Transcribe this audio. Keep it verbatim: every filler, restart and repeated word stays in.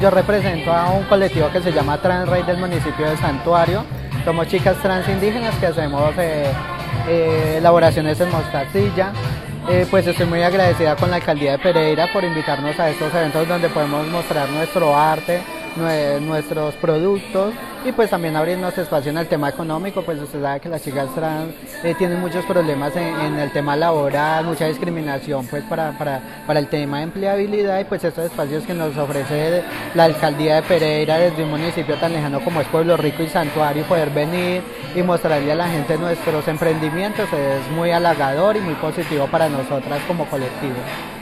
Yo represento a un colectivo que se llama Transrey del municipio de Santuario. Somos chicas trans indígenas que hacemos eh, eh, elaboraciones en mostacilla. Eh, pues estoy muy agradecida con la alcaldía de Pereira por invitarnos a estos eventos donde podemos mostrar nuestro arte, nuestros productos y pues también abrirnos espacio en el tema económico. Pues usted sabe que las chicas trans eh, tienen muchos problemas en, en el tema laboral, mucha discriminación pues para, para, para el tema de empleabilidad, y pues estos espacios que nos ofrece la alcaldía de Pereira desde un municipio tan lejano como es Pueblo Rico y Santuario, poder venir y mostrarle a la gente nuestros emprendimientos es muy halagador y muy positivo para nosotras como colectivo.